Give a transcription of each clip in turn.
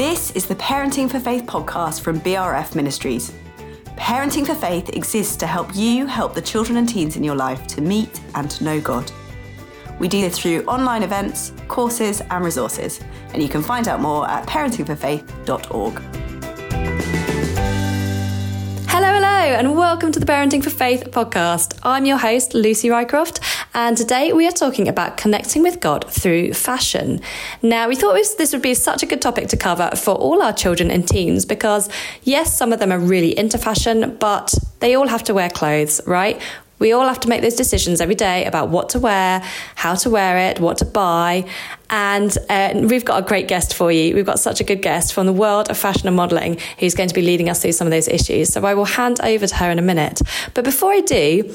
This is the Parenting for Faith podcast from BRF Ministries. Parenting for Faith exists to help you help the children and teens in your life to meet and to know God. We do this through online events, courses and resources, and you can find out more at parentingforfaith.org. Hello, and welcome to the Parenting for Faith podcast. I'm your host, Lucy Rycroft, and today we are talking about connecting with God through fashion. Now, we thought this would be such a good topic to cover for all our children and teens because, yes, some of them are really into fashion, but they all have to wear clothes, right? We all have to make those decisions every day about what to wear, how to wear it, what to buy. And we've got a great guest for you. We've got such a good guest from the world of fashion and modelling who's going to be leading us through some of those issues. So I will hand over to her in a minute. But before I do,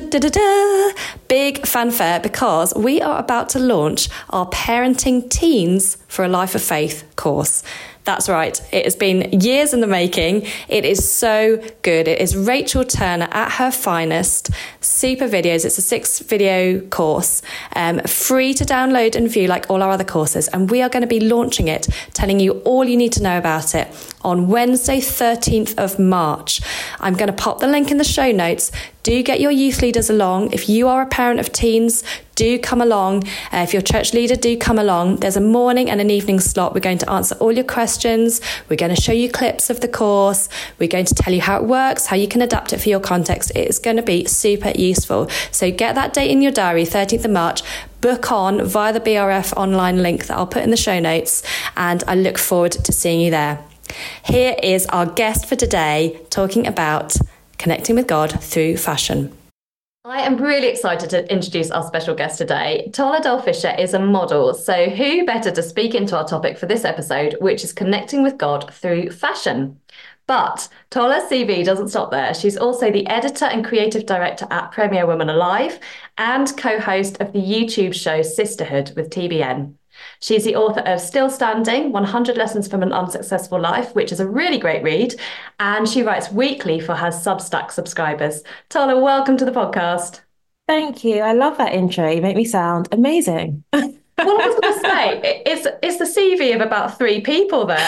big fanfare because we are about to launch our Parenting Teens for a Life of Faith course. That's right. It has been years in the making. It is so good. It is Rachel Turner at her finest. Super videos. It's a 6-video course, free to download and view like all our other courses. And we are going to be launching it, telling you all you need to know about it on Wednesday, 13th of March. I'm going to pop the link in the show notes. Do get your youth leaders along. If you are a parent of teens, do come along. If you're a church leader, do come along. There's a morning and an evening slot. We're going to answer all your questions. We're going to show you clips of the course. We're going to tell you how it works, how you can adapt it for your context. It's going to be super useful. So get that date in your diary, 13th of March. Book on via the BRF online link that I'll put in the show notes. And I look forward to seeing you there. Here is our guest for today talking about connecting with God through fashion. I am really excited to introduce our special guest today. Tola Dale-Fisher is a model, so who better to speak into our topic for this episode, which is connecting with God through fashion. But Tola's CV doesn't stop there. She's also the editor and creative director at Premier Women Alive and co-host of the YouTube show Sisterhood with TBN. She's the author of Still Standing, 100 Lessons from an Unsuccessful Life, which is a really great read. And she writes weekly for her Substack subscribers. Tola, welcome to the podcast. Thank you. I love that intro. You make me sound amazing. Well, I was going to say, it's the CV of about 3 people there.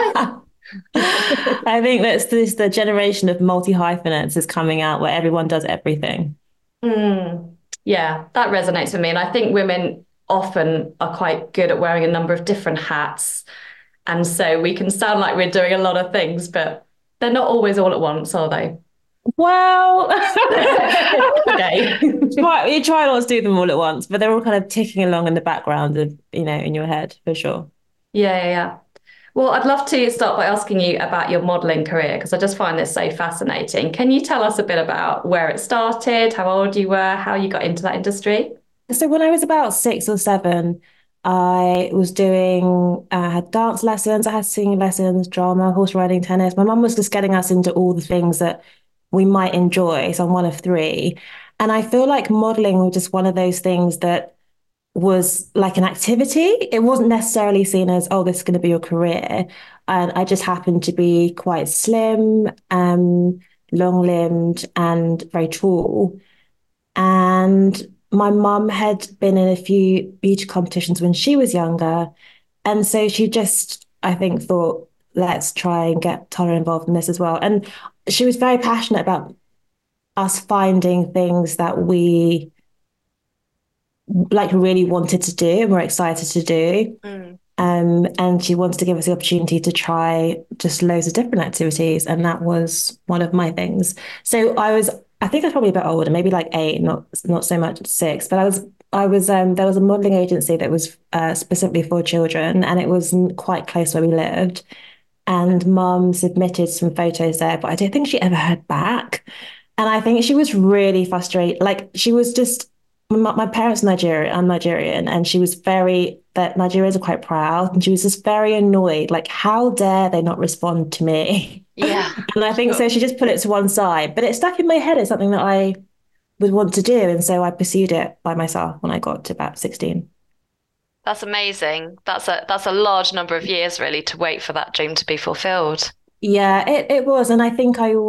I think that's the generation of multi-hyphenates is coming out where everyone does everything. Yeah, that resonates with me. And I think women often are quite good at wearing a number of different hats. And so we can sound like we're doing a lot of things, but they're not always all at once, are they? Well, okay. You try not to do them all at once, but they're all kind of ticking along in the background of, in your head, for sure. Yeah. Well, I'd love to start by asking you about your modelling career, because I just find this so fascinating. Can you tell us a bit about where it started, how old you were, how you got into that industry? So when I was about 6 or 7, I was had dance lessons, I had singing lessons, drama, horse riding, tennis. My mum was just getting us into all the things that we might enjoy. So I'm one of 3. And I feel like modelling was just one of those things that was like an activity. It wasn't necessarily seen as, oh, this is going to be your career. And I just happened to be quite slim, long-limbed and very tall. And my mum had been in a few beauty competitions when she was younger. And so she just, I think, thought, let's try and get Tola involved in this as well. And she was very passionate about us finding things that we really wanted to do and were excited to do. And she wanted to give us the opportunity to try just loads of different activities. And that was one of my things. So I think I was probably a bit older, maybe like 8, not so much 6, but there was a modelling agency that was specifically for children, and it was quite close where we lived. And Mum submitted some photos there, but I don't think she ever heard back. And I think she was really frustrated. Like, she was just, my parents are Nigerian, I'm Nigerian, and she was that Nigerians are quite proud, and she was just very annoyed. Like, how dare they not respond to me? Yeah. And I think so she just put it to one side, but it stuck in my head as something that I would want to do. And so I pursued it by myself when I got to about 16. That's amazing. That's a large number of years really to wait for that dream to be fulfilled. Yeah, it was. And I think I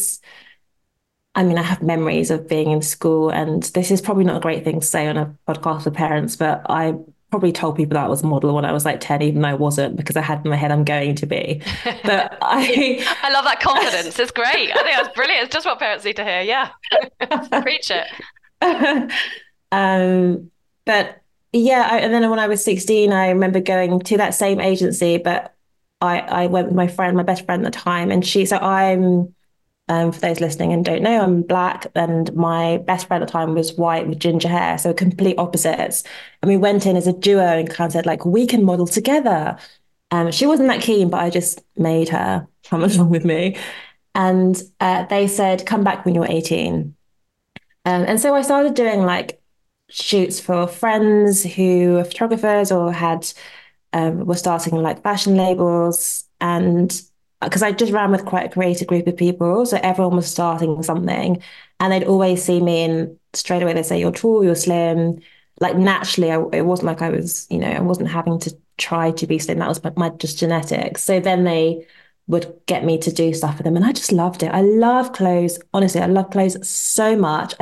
have memories of being in school, and this is probably not a great thing to say on a podcast for parents, but I probably told people that I was a model when I was like 10, even though I wasn't, because I had in my head I'm going to be. But I love that confidence. It's great. I think that's brilliant. It's just what parents need to hear. Yeah. Preach it. But yeah, and then when I was 16, I remember going to that same agency, but I went with my friend, my best friend at the time, and so I'm, for those listening and don't know, I'm black, and my best friend at the time was white with ginger hair, so complete opposites. And we went in as a duo and kind of said, like, we can model together. She wasn't that keen, but I just made her come along with me. And they said, come back when you're 18. And so I started doing like shoots for friends who are photographers or were starting like fashion labels. And because I just ran with quite a creative group of people, so everyone was starting something, and they'd always see me and straight away they'd say, "You're tall, you're slim." Like naturally, it wasn't like I was, I wasn't having to try to be slim. That was my just genetics. So then they would get me to do stuff for them, and I just loved it. I love clothes. Honestly, I love clothes so much.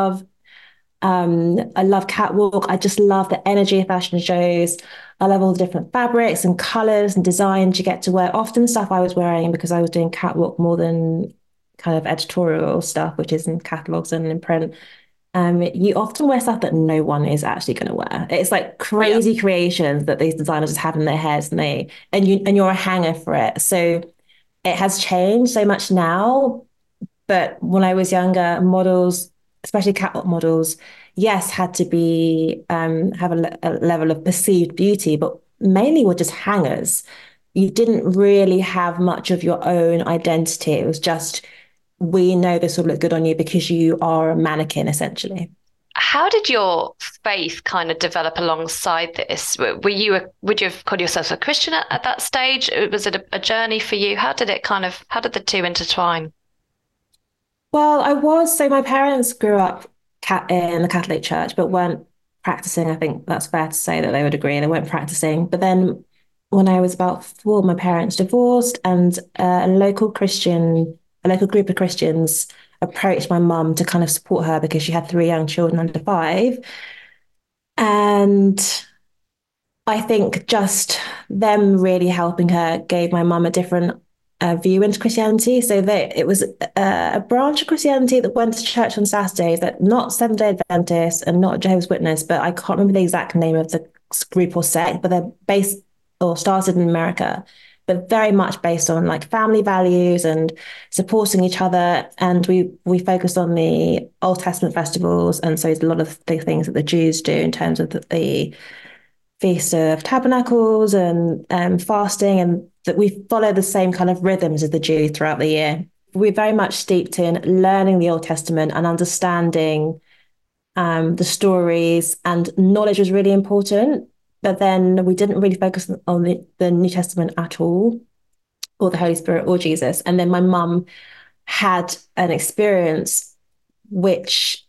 I love catwalk. I just love the energy of fashion shows. I love all the different fabrics and colors and designs you get to wear. Often stuff I was wearing because I was doing catwalk more than kind of editorial stuff, which is in catalogs and in print. You often wear stuff that no one is actually going to wear. It's like crazy creations that these designers just have in their heads, and you're a hanger for it. So it has changed so much now. But when I was younger, models, especially catwalk models, yes, had to be have a level of perceived beauty, but mainly were just hangers. You didn't really have much of your own identity. It was just, we know this will look good on you because you are a mannequin, essentially. How did your faith kind of develop alongside this? Would you have called yourself a Christian at that stage? Was it a journey for you? How did the two intertwine? Well, so my parents grew up in the Catholic Church, but weren't practicing. I think that's fair to say that they would agree. They weren't practicing. But then when I was about 4, my parents divorced, and a local group of Christians approached my mum to kind of support her because she had 3 young children under 5. And I think just them really helping her gave my mum a different view into Christianity. So it was a branch of Christianity that went to church on Saturdays, that not Seventh-day Adventists and not Jehovah's Witness, but I can't remember the exact name of the group or sect, but they're based or started in America, but very much based on like family values and supporting each other. And we focused on the Old Testament festivals, and so it's a lot of the things that the Jews do in terms of the Feast of Tabernacles and fasting, and that we follow the same kind of rhythms as the Jews throughout the year. We're very much steeped in learning the Old Testament and understanding the stories, and knowledge was really important. But then we didn't really focus on the New Testament at all, or the Holy Spirit or Jesus. And then my mum had an experience which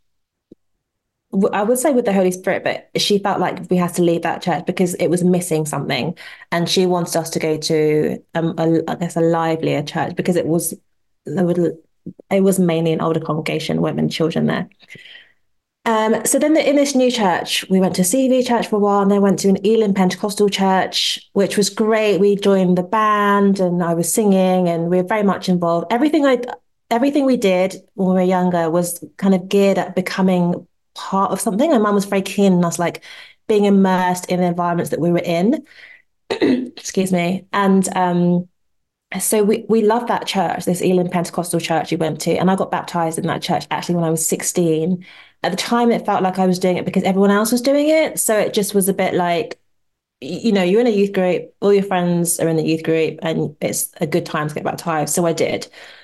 I would say with the Holy Spirit, but she felt like we had to leave that church because it was missing something, and she wanted us to go to I guess a livelier church because it was mainly an older congregation, women, children there. So then in this new church, we went to CV church for a while, and then went to an Elim Pentecostal church, which was great. We joined the band, and I was singing, and we were very much involved. Everything we did when we were younger was kind of geared at becoming part of something. My mum was very keen on us like being immersed in the environments that we were in. Excuse me. And so we loved that church, this Elim Pentecostal church we went to, and I got baptized in that church actually when I was 16. At the time, it felt like I was doing it because everyone else was doing it. So it just was a bit like, you're in a youth group, all your friends are in the youth group, and it's a good time to get baptized. So I did.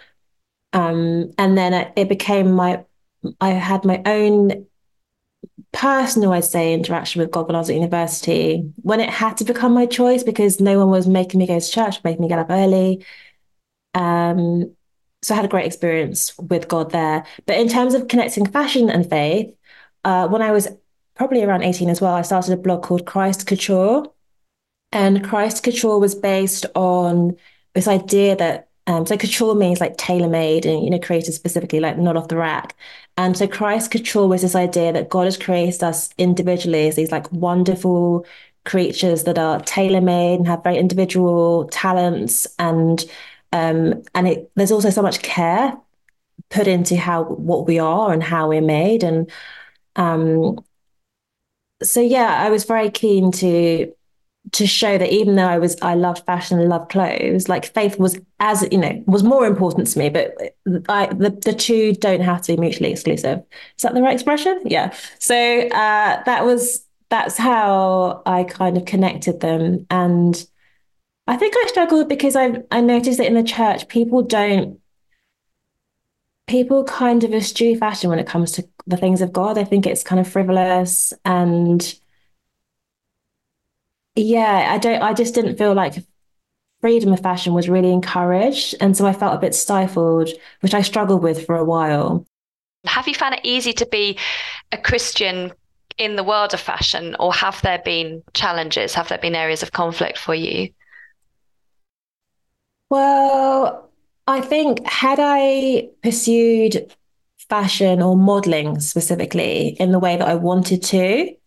And then it became I had my own personal, I'd say, interaction with God when I was at university, when it had to become my choice because no one was making me go to church, making me get up early. So I had a great experience with God there. But in terms of connecting fashion and faith, when I was probably around 18 as well, I started a blog called Christ Couture. And Christ Couture was based on this idea that So couture means like tailor-made and, created specifically, like not off the rack. And so Christ couture was this idea that God has created us individually as these like wonderful creatures that are tailor-made and have very individual talents. And there's also so much care put into what we are and how we're made. And um, so yeah, I was very keen to show that even though I loved fashion and loved clothes, like faith was, as was more important to me. But the two don't have to be mutually exclusive. Is that the right expression? Yeah. So that's how I kind of connected them. And I think I struggled because I noticed that in the church people kind of eschew fashion when it comes to the things of God. I think it's kind of frivolous, and yeah, I just didn't feel like freedom of fashion was really encouraged. And so I felt a bit stifled, which I struggled with for a while. Have you found it easy to be a Christian in the world of fashion, or have there been challenges? Have there been areas of conflict for you? Well, I think had I pursued fashion or modeling specifically in the way that I wanted to,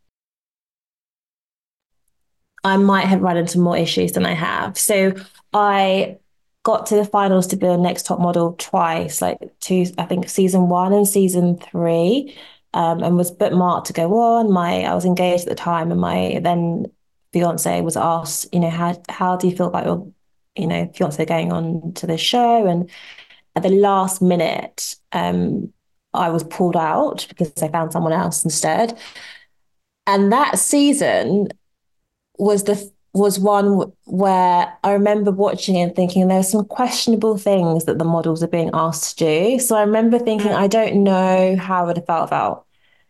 I might have run into more issues than I have. So I got to the finals to be a Next Top Model twice, like two, I think season 1 and season 3, and was bookmarked to go on. I was engaged at the time, and my then fiance was asked, how do you feel about your, fiance going on to the show? And at the last minute, I was pulled out because I found someone else instead. And that season was one where I remember watching it and thinking there were some questionable things that the models are being asked to do. So I remember thinking, I don't know how I would have felt about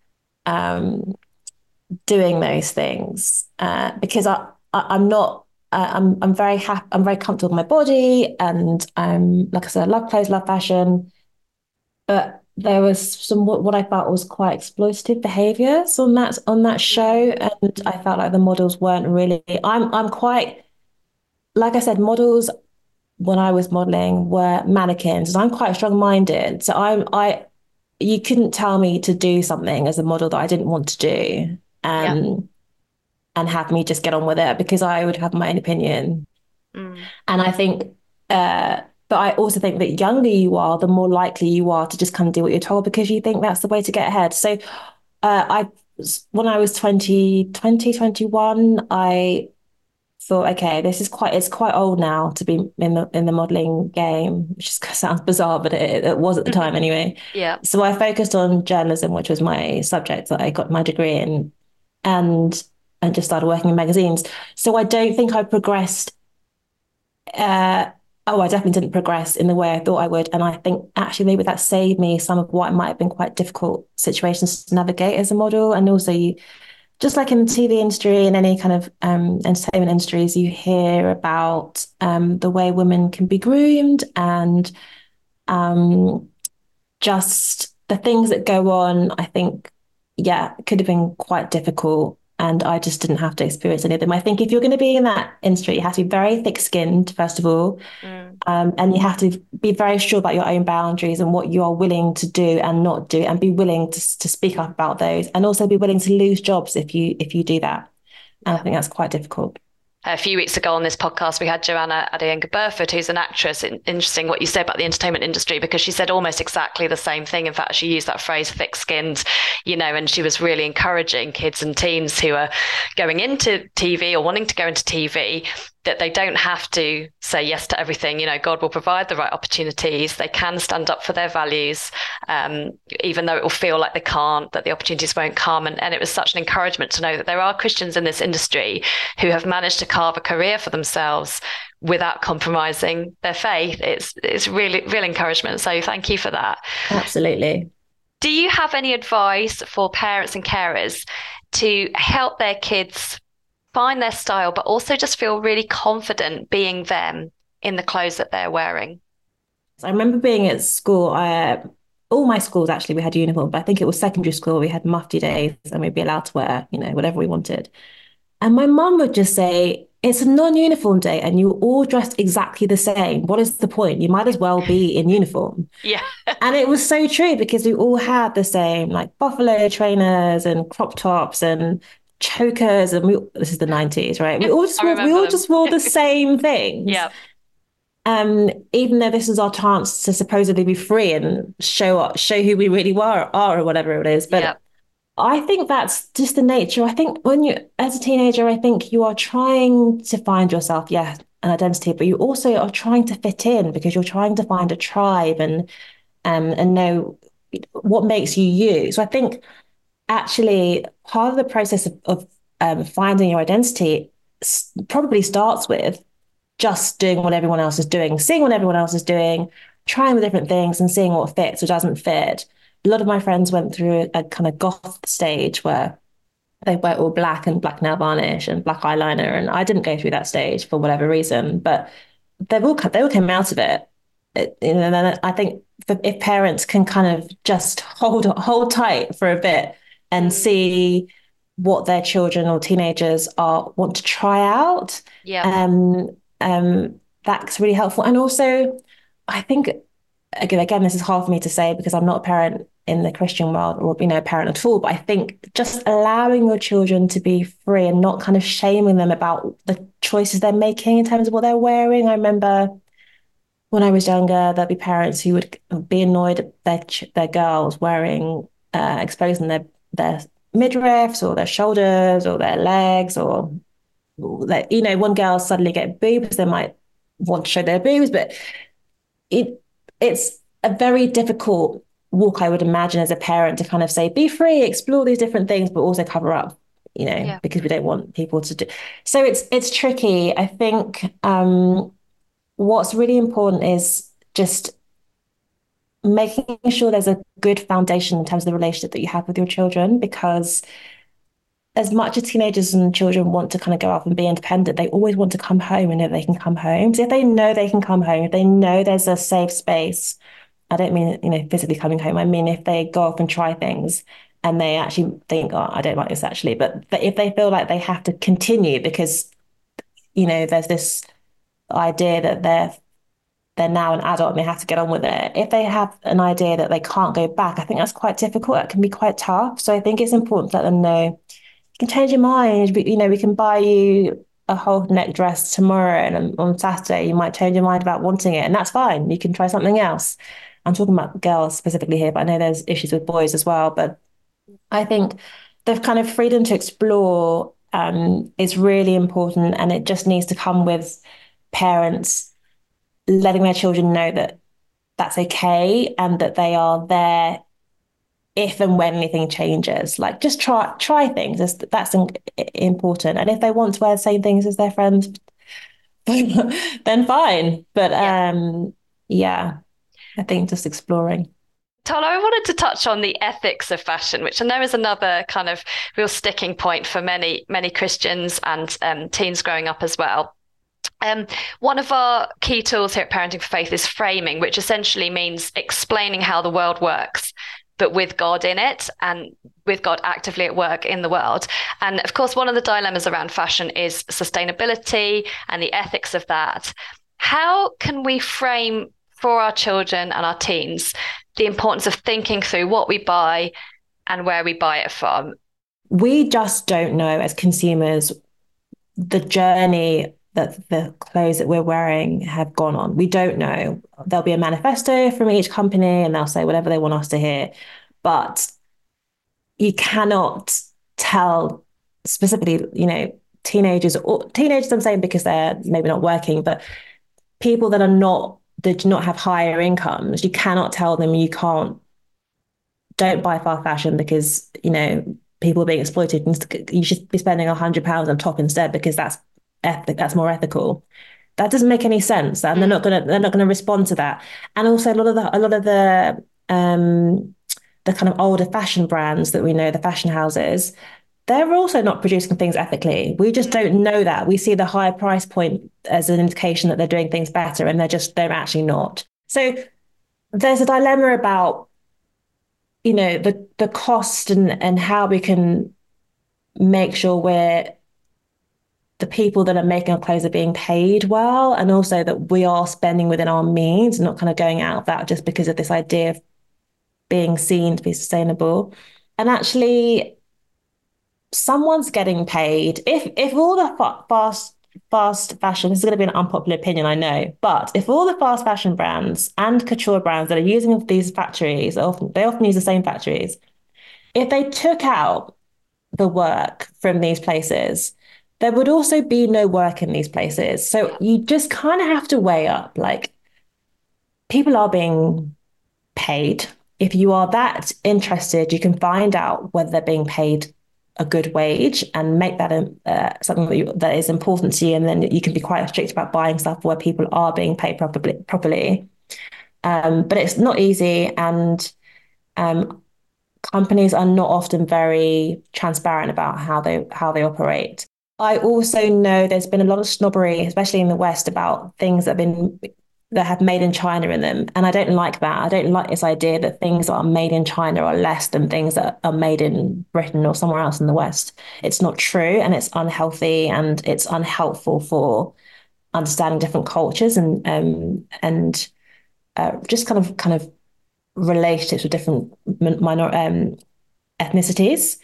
doing those things because I'm not. I'm very happy. I'm very comfortable with my body, and like I said, I love clothes, love fashion, but there was some what I felt was quite exploitative behaviors on that show, and I felt like the models weren't really. I'm quite, like I said, models when I was modeling were mannequins, and I'm quite strong-minded. So you couldn't tell me to do something as a model that I didn't want to do, and have me just get on with it because I would have my own opinion. And I think. But I also think that younger you are, the more likely you are to just kind of do what you're told because you think that's the way to get ahead. So when I was 21, I thought, okay, it's quite old now to be in the modeling game, which just sounds bizarre, but it was at the time anyway. Yeah. So I focused on journalism, which was my subject that I got my degree in, and just started working in magazines. So I don't think I progressed I definitely didn't progress in the way I thought I would. And I think actually maybe that saved me some of what might have been quite difficult situations to navigate as a model. And also just like in the TV industry and any kind of entertainment industries, you hear about the way women can be groomed and just the things that go on, I think, yeah, it could have been quite difficult. And I just didn't have to experience any of them. I think if you're going to be in that industry, you have to be very thick-skinned, first of all. And you have to be very sure about your own boundaries and what you are willing to do and not do, and be willing to speak up about those, and also be willing to lose jobs if you do that. And I think that's quite difficult. A few weeks ago on this podcast, we had Joanna Adeyenga-Burford, who's an actress. Interesting what you said about the entertainment industry, because she said almost exactly the same thing. In fact, she used that phrase thick-skinned, and she was really encouraging kids and teens who are going into TV or wanting to go into TV that they don't have to say yes to everything. God will provide the right opportunities. They can stand up for their values, even though it will feel like they can't, that the opportunities won't come. And it was such an encouragement to know that there are Christians in this industry who have managed to carve a career for themselves without compromising their faith. It's really real encouragement. So thank you for that. Absolutely. Do you have any advice for parents and carers to help their kids find their style, but also just feel really confident being them in the clothes that they're wearing? I remember being at school, all my schools actually, we had uniform, but I think it was secondary school, we had mufti days and we'd be allowed to wear, whatever we wanted. And my mum would just say, it's a non-uniform day and you're all dressed exactly the same. What is the point? You might as well be in uniform. Yeah. And it was so true because we all had the same like buffalo trainers and crop tops and chokers, and this is the 90s, right? We all just wore the same things. Yeah. Even though this is our chance to supposedly be free and show who we really are or whatever it is. But I think that's just the nature. I think when you, as a teenager, I think you are trying to find yourself, an identity, but you also are trying to fit in because you're trying to find a tribe and know what makes you you. So I think actually part of the process of finding your identity probably starts with just doing what everyone else is doing, seeing what everyone else is doing, trying the different things and seeing what fits or doesn't fit. A lot of my friends went through a kind of goth stage where they wear all black and black nail varnish and black eyeliner. And I didn't go through that stage for whatever reason, but they all came out of it. And then I think if parents can kind of just hold tight for a bit and see what their children or teenagers want to try out, that's really helpful. And also, I think again, this is hard for me to say because I'm not a parent in the Christian world or a parent at all. But I think just allowing your children to be free and not kind of shaming them about the choices they're making in terms of what they're wearing. I remember when I was younger, there'd be parents who would be annoyed at their girls wearing exposing their midriffs or their shoulders or their legs or one girl suddenly get boobs, they might want to show their boobs, but it's a very difficult walk, I would imagine, as a parent to kind of say, be free, explore these different things, but also cover up, because we don't want people to do. So it's tricky. I think what's really important is just making sure there's a good foundation in terms of the relationship that you have with your children, because as much as teenagers and children want to kind of go off and be independent, they always want to come home and know they can come home. So if they know they can come home, if they know there's a safe space, I don't mean, physically coming home. I mean, if they go off and try things and they actually think, oh, I don't like this actually. But if they feel like they have to continue because, there's this idea that they're now an adult and they have to get on with it. If they have an idea that they can't go back, I think that's quite difficult. That can be quite tough. So I think it's important to let them know, you can change your mind. But, we can buy you a whole neck dress tomorrow, and on Saturday you might change your mind about wanting it, and that's fine. You can try something else. I'm talking about girls specifically here, but I know there's issues with boys as well. But I think the kind of freedom to explore is really important, and it just needs to come with parents letting their children know that that's okay and that they are there if and when anything changes. Like, just try things. That's important. And if they want to wear the same things as their friends, then fine. But I think just exploring. Tala, I wanted to touch on the ethics of fashion, which I know is another kind of real sticking point for many Christians and teens growing up as well. One of our key tools here at Parenting for Faith is framing, which essentially means explaining how the world works, but with God in it and with God actively at work in the world. And of course, one of the dilemmas around fashion is sustainability and the ethics of that. How can we frame for our children and our teens the importance of thinking through what we buy and where we buy it from? We just don't know as consumers the journey that the clothes that we're wearing have gone on. We don't know. There'll be a manifesto from each company and they'll say whatever they want us to hear. But you cannot tell specifically, teenagers, I'm saying because they're maybe not working, but people that do not have higher incomes, you cannot tell them don't buy fast fashion because, people are being exploited and you should be spending £100 on top instead because that's more ethical. That doesn't make any sense, and they're not gonna respond to that. And also a lot of the kind of older fashion brands that we know, the fashion houses, they're also not producing things ethically. We just don't know that. We see the higher price point as an indication that they're doing things better, and they're actually not. So there's a dilemma about the cost and how we can make sure we're the people that are making our clothes are being paid well, and also that we are spending within our means and not kind of going out of that just because of this idea of being seen to be sustainable. And actually, someone's getting paid. If all the fast fashion, this is going to be an unpopular opinion, I know, but if all the fast fashion brands and couture brands that are using these factories, they often use the same factories, if they took out the work from these places, there would also be no work in these places. So you just kind of have to weigh up, like, people are being paid. If you are that interested, you can find out whether they're being paid a good wage and make that something that is important to you. And then you can be quite strict about buying stuff where people are being paid properly. But it's not easy, and companies are not often very transparent about how they operate. I also know there's been a lot of snobbery, especially in the West, about things that have made in China in them. And I don't like that. I don't like this idea that things that are made in China are less than things that are made in Britain or somewhere else in the West. It's not true, and it's unhealthy, and it's unhelpful for understanding different cultures and just kind of relationships with different ethnicities.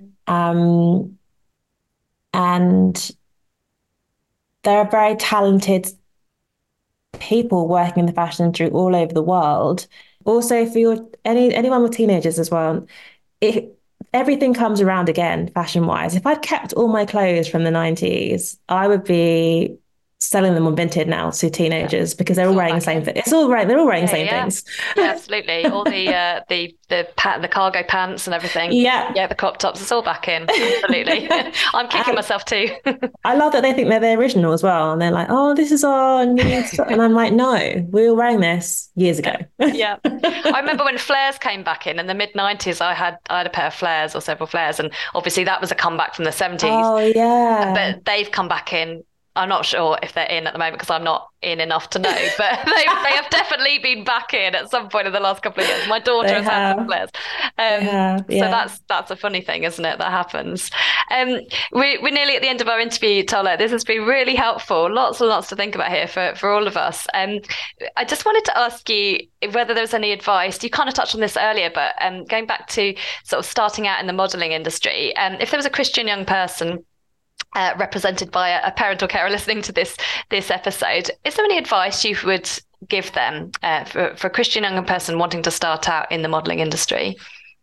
And there are very talented people working in the fashion industry all over the world. Also, for anyone with teenagers as well, everything comes around again, fashion wise. If I'd kept all my clothes from the 90s, I would be selling them on Vinted now to teenagers because they're all wearing the same thing. They're all wearing the same things. Yeah, absolutely. All the cargo pants and everything. Yeah, the crop tops. It's all back in. Absolutely. I'm kicking myself too. I love that they think they're the original as well, and they're like, "Oh, this is our new stuff," and I'm like, "No, we were wearing this years ago." Yeah, I remember when flares came back in the mid-90s. I had a pair of flares or several flares, and obviously that was a comeback from the 70s. Oh yeah, but they've come back in. I'm not sure if they're in at the moment because I'm not in enough to know, but they have definitely been back in at some point in the last couple of years. My daughter has had some flares. So that's a funny thing, isn't it? That happens. We're nearly at the end of our interview, Tola. This has been really helpful. Lots and lots to think about here for all of us. I just wanted to ask you whether there was any advice. You kind of touched on this earlier, but going back to sort of starting out in the modelling industry, if there was a Christian young person represented by a parent or carer listening to this episode, is there any advice you would give them for a Christian young person wanting to start out in the modelling industry?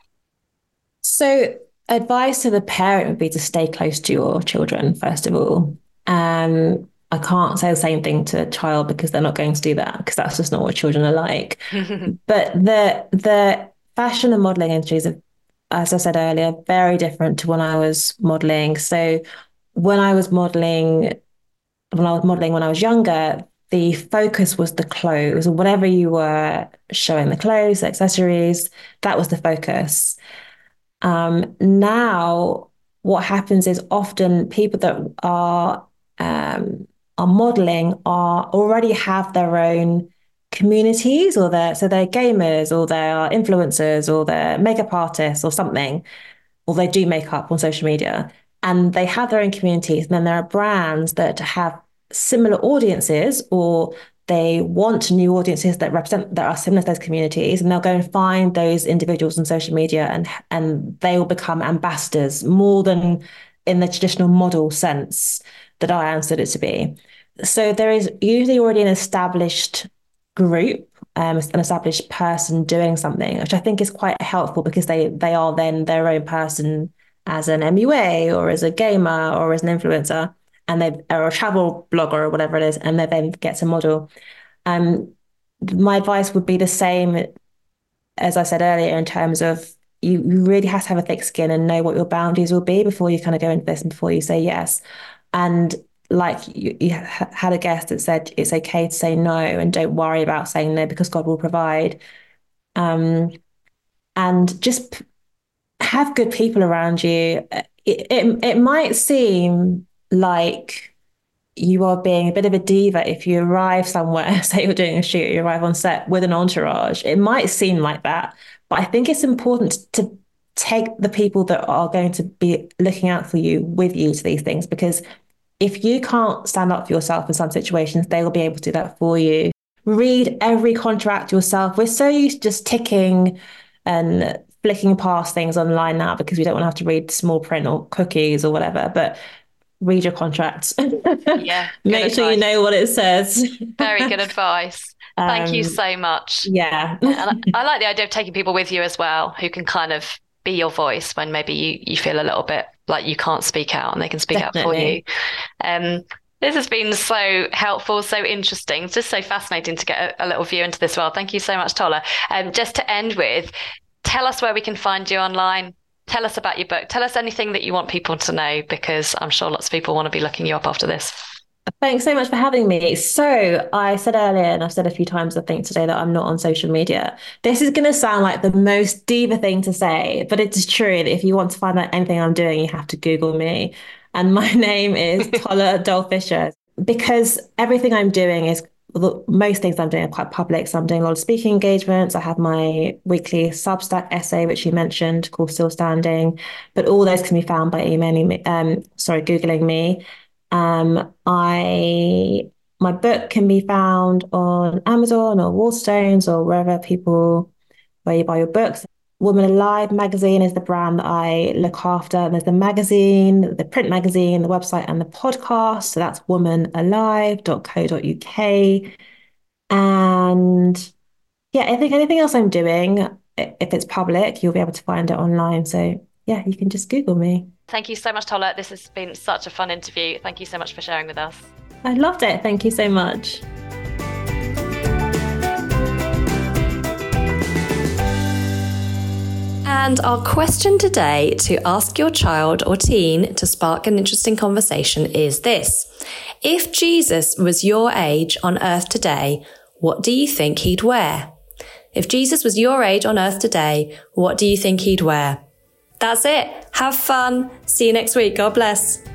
So advice to the parent would be to stay close to your children, first of all. I can't say the same thing to a child because they're not going to do that, because that's just not what children are like. But the fashion and modelling industries are, as I said earlier, very different to when I was modelling. So when I was modeling when I was younger, the focus was the clothes. Whatever you were showing, the clothes, the accessories, that was the focus. Now, what happens is often people that are modeling already have their own communities, or they're gamers, or they're influencers, or they're makeup artists, or something, or they do makeup on social media. And they have their own communities. And then there are brands that have similar audiences, or they want new audiences that are similar to those communities. And they'll go and find those individuals on social media, and they will become ambassadors more than in the traditional model sense that I understood it to be. So there is usually already an established group, an established person doing something, which I think is quite helpful because they are then their own person as an MUA or as a gamer or as an influencer, and they are a travel blogger or whatever it is, and they then get to model. My advice would be the same as I said earlier, in terms of you really have to have a thick skin and know what your boundaries will be before you kind of go into this and before you say yes. And like you had a guest that said it's okay to say no, and don't worry about saying no because God will provide. And just have good people around you. It might seem like you are being a bit of a diva if you arrive somewhere, say you're doing a shoot, you arrive on set with an entourage. It might seem like that, but I think it's important to take the people that are going to be looking out for you with you to these things, because if you can't stand up for yourself in some situations, they will be able to do that for you. Read every contract yourself. We're so used to just ticking and flicking past things online now because we don't want to have to read small print or cookies or whatever, but read your contracts. Yeah. Make sure you know what it says. Very good advice. Thank you so much. Yeah. And I like the idea of taking people with you as well, who can kind of be your voice when maybe you feel a little bit like you can't speak out, and they can speak out for you. This has been so helpful, so interesting. It's just so fascinating to get a little view into this world. Thank you so much, Tola. Just to end with, tell us where we can find you online. Tell us about your book. Tell us anything that you want people to know, because I'm sure lots of people want to be looking you up after this. Thanks so much for having me. So I said earlier, and I've said a few times, I think today, that I'm not on social media. This is going to sound like the most diva thing to say, but it's true that if you want to find out anything I'm doing, you have to Google me. And my name is Tola Dole-Fisher, because everything I'm doing is, most things I'm doing are quite public. So I'm doing a lot of speaking engagements. I have my weekly Substack essay, which you mentioned, called Still Standing. But all those can be found by emailing me, Googling me. My book can be found on Amazon or Waterstones or where you buy your books. Woman Alive magazine is the brand that I look after. And there's the magazine, the print magazine, the website, and the podcast. So that's womanalive.co.uk. And yeah, I think anything else I'm doing, if it's public, you'll be able to find it online. So yeah, you can just Google me. Thank you so much, Tola. This has been such a fun interview. Thank you so much for sharing with us. I loved it. Thank you so much. And our question today to ask your child or teen to spark an interesting conversation is this: if Jesus was your age on earth today, what do you think he'd wear? If Jesus was your age on earth today, what do you think he'd wear? That's it. Have fun. See you next week. God bless.